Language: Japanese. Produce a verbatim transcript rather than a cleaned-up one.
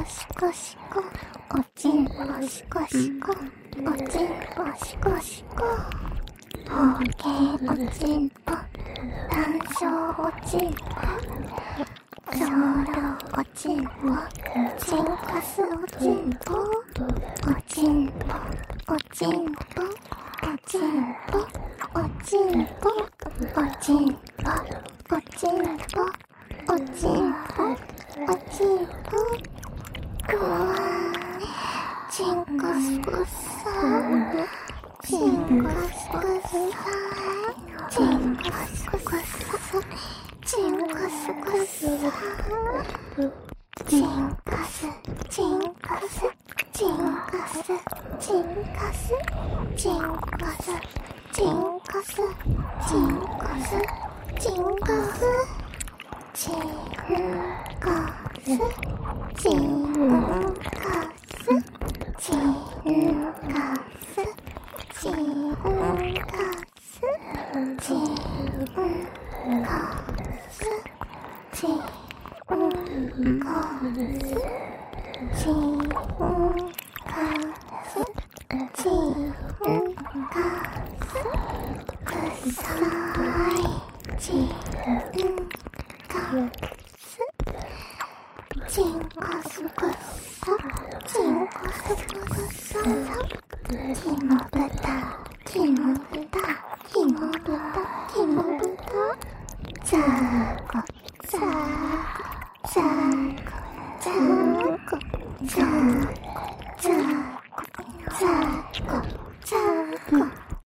シコシコおちんぽシコシコおちんぽシコシコ包茎おちんぽ単小おちんぽ長老おちんぽチンカスおちんぽおちんぽおちんぽおちんぽおちんぽおちんぽおちんぽおちんぽおちんぽくわーチンコスコサーチンコスコサーチンコスコサーチンコスコサーチンカスチンカスチンカスチンカスチンカスチンカスチンカスチンカスチンカスチンカスチンカスチンカスチンカスチンカスチンカスチンカスくさいチンカ